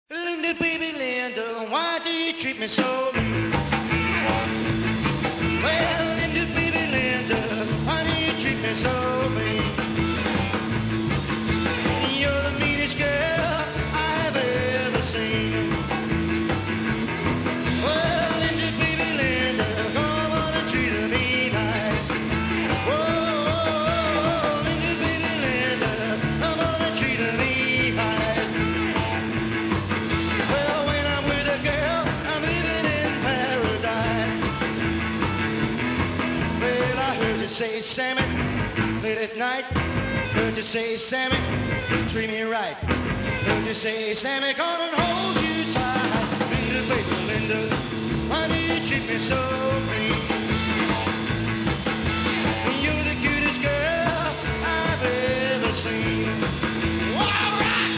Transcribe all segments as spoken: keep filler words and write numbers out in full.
Linda, baby Linda, why do you treat me so mean? Well, Linda, baby Linda, why do you treat me so mean? You're the meanest girl I've ever seen. Well, Linda, baby Linda, come on and treat me nice. Whoa, Linda, baby Linda, come on and treat me nice. Well, when I'm with a girl, I'm living in paradise. Well, I heard you say, Sammy, late at night. Heard you say, Sammy, treat me right. Heard you say, Sammy, gonna hold you tight. Linda, baby, Linda, why do you treat me so mean? You're the cutest girl I've ever seen. All right!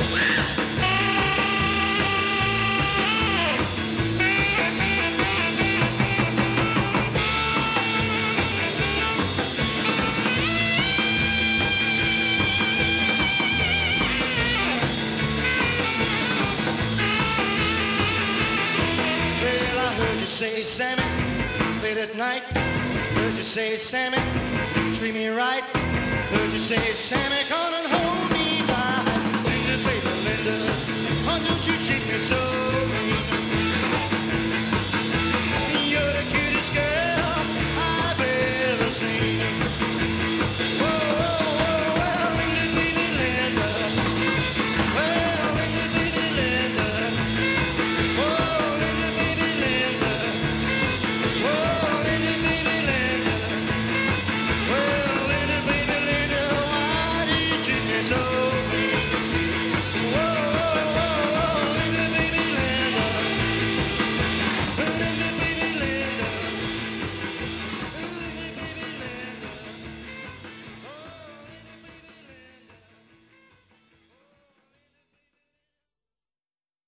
Well, I heard you say, Sammy, late at night. Heard you say, Sammy, treat me right. Heard you say, Sammy, come and hold me tight. Linda, baby, Linda, why don't you treat me so